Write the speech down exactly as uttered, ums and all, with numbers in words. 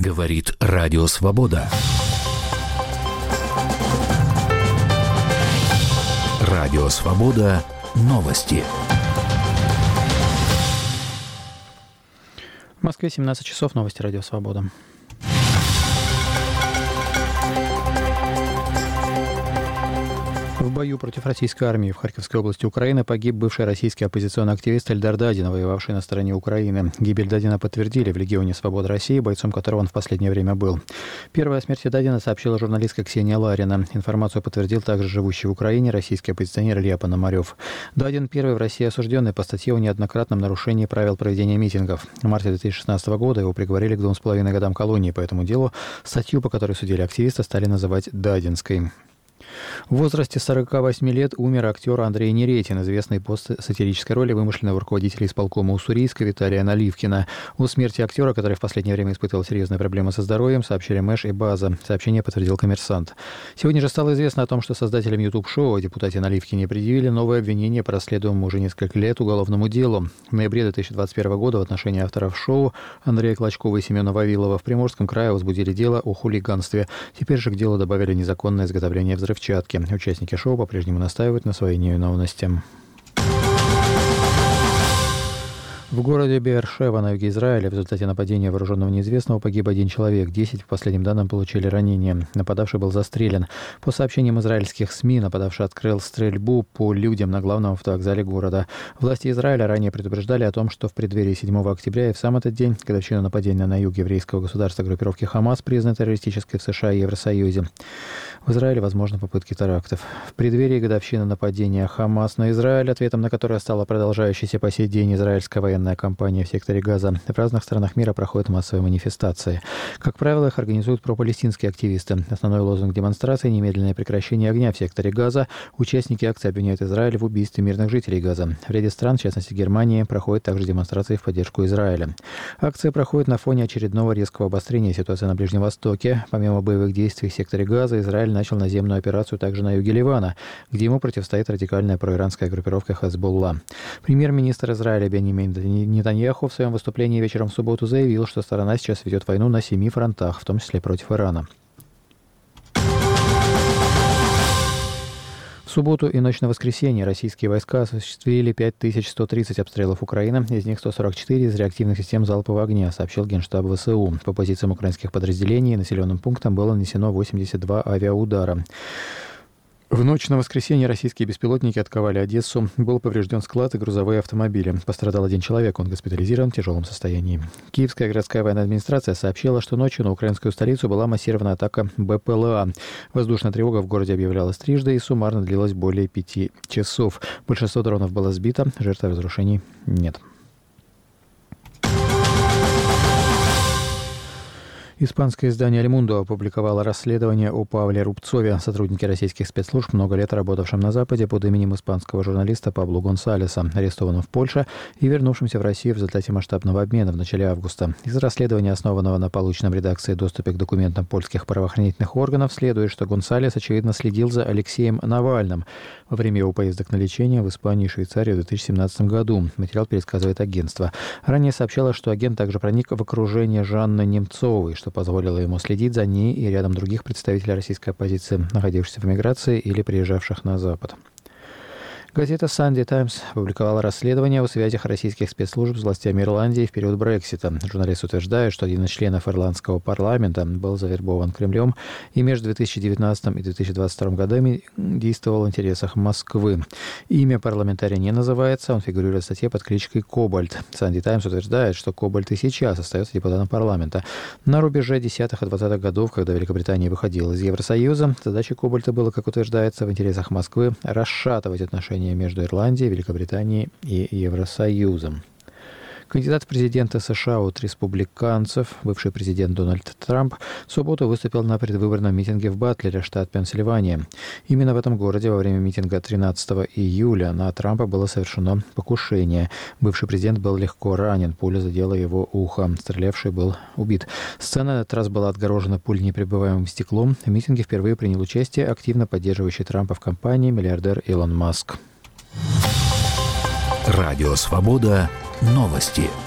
Говорит Радио Свобода. Радио Свобода. Новости. В Москве семнадцать часов. Новости Радио Свобода. В бою против российской армии в Харьковской области Украины погиб бывший российский оппозиционный активист Эльдар Дадин, воевавший на стороне Украины. Гибель Дадина подтвердили в Легионе Свободы России, бойцом которого он в последнее время был. Первой о смерти Дадина сообщила журналистка Ксения Ларина. Информацию подтвердил также живущий в Украине российский оппозиционер Илья Пономарев. Дадин первый в России осужденный по статье о неоднократном нарушении правил проведения митингов. В марте две тысячи шестнадцатого года его приговорили к двум с половиной годам колонии по этому делу. Статью, по которой судили активиста, стали называть «Дадинской». В возрасте сорока восьми лет умер актер Андрей Неретин, известный по сатирической роли вымышленного руководителя исполкома Уссурийска Виталия Наливкина. О смерти актера, который в последнее время испытывал серьезные проблемы со здоровьем, сообщили Мэш и База. Сообщение подтвердил «Коммерсант». Сегодня же стало известно о том, что создателям YouTube-шоу депутате Наливкине предъявили новое обвинение по расследуемому уже несколько лет уголовному делу. В ноябре две тысячи двадцать первого года в отношении авторов шоу Андрея Клочкова и Семена Вавилова в Приморском крае возбудили дело о хулиганстве. Теперь же к делу добавили незаконное изготовление взрывчатки. Участники шоу по-прежнему настаивают на своей невиновности. В городе Беэр-Шева на юге Израиля в результате нападения вооруженного неизвестного погиб один человек. Десять, по последним данным, получили ранения. Нападавший был застрелен. По сообщениям израильских СМИ, нападавший открыл стрельбу по людям на главном автовокзале города. Власти Израиля ранее предупреждали о том, что в преддверии седьмого октября и в сам этот день, годовщину нападения на юг еврейского государства группировки Хамас, признанной террористической в США и Евросоюзе, в Израиле возможны попытки терактов. В преддверии годовщины нападения Хамас на Израиль, ответом на которое стала продолжающаяся по сей день израильская военная кампания в секторе Газа, в разных странах мира проходят массовые манифестации. Как правило, их организуют пропалестинские активисты. Основной лозунг демонстрации – немедленное прекращение огня в секторе Газа. Участники акции обвиняют Израиль в убийстве мирных жителей Газа. В ряде стран, в частности Германии, проходят также демонстрации в поддержку Израиля. Акция проходит на фоне очередного резкого обострения ситуации на Ближнем Востоке. Помимо боевых действий в секторе Газа, Израиль начал наземную операцию также на юге Ливана, где ему противостоит радикальная проиранская группировка Хезболла. Премьер-министр Израиля Беньямин Нетаньяху в своем выступлении вечером в субботу заявил, что сторона сейчас ведет войну на семи фронтах, в том числе против Ирана. В субботу и ночь на воскресенье российские войска осуществили пять тысяч сто тридцать обстрелов Украины, из них сто сорок четыре из реактивных систем залпового огня, сообщил Генштаб ВСУ. По позициям украинских подразделений и населенным пунктам было нанесено восемьдесят два авиаудара. В ночь на воскресенье российские беспилотники атаковали Одессу. Был поврежден склад и грузовые автомобили. Пострадал один человек, он госпитализирован в тяжелом состоянии. Киевская городская военная администрация сообщила, что ночью на украинскую столицу была массированная атака БПЛА. Воздушная тревога в городе объявлялась трижды и суммарно длилась более пяти часов. Большинство дронов было сбито, жертв и разрушений нет. Испанское издание «Эль Мундо» опубликовало расследование о Павле Рубцове, сотруднике российских спецслужб, много лет работавшем на Западе под именем испанского журналиста Пабло Гонсалеса, арестованном в Польше и вернувшемся в Россию в результате масштабного обмена в начале августа. Из расследования, основанного на полученном редакцией доступе к документам польских правоохранительных органов, следует, что Гонсалес, очевидно, следил за Алексеем Навальным во время его поездок на лечение в Испанию и Швейцарию в две тысячи семнадцатом году. Материал пересказывает агентство. Ранее сообщалось, что агент также проник в окружение Жанны Немцовой, что позволило ему следить за ней и рядом других представителей российской оппозиции, находившихся в эмиграции или приезжавших на Запад. Газета «Санди Таймс» опубликовала расследование о связях российских спецслужб с властями Ирландии в период Брексита. Журналист утверждает, что один из членов ирландского парламента был завербован Кремлем и между две тысячи девятнадцатым и две тысячи двадцать вторым годами действовал в интересах Москвы. Имя парламентария не называется, он фигурирует в статье под кличкой «Кобальт». «Санди Таймс» утверждает, что Кобальт и сейчас остается депутатом парламента. На рубеже десятых и двадцатых годов, когда Великобритания выходила из Евросоюза, задачей Кобальта было, как утверждается, в интересах Москвы расшатывать отношения между Ирландией, Великобританией и Евросоюзом. Кандидат в президенты США от республиканцев, бывший президент Дональд Трамп, в субботу выступил на предвыборном митинге в Батлере, штат Пенсильвания. Именно в этом городе во время митинга тринадцатого июля на Трампа было совершено покушение. Бывший президент был легко ранен, пуля задела его ухо. Стрелявший был убит. Сцена на этот раз была отгорожена пуленепробиваемым стеклом. В митинге впервые принял участие активно поддерживающий Трампа в кампании миллиардер Илон Маск. Радио «Свобода». Новости.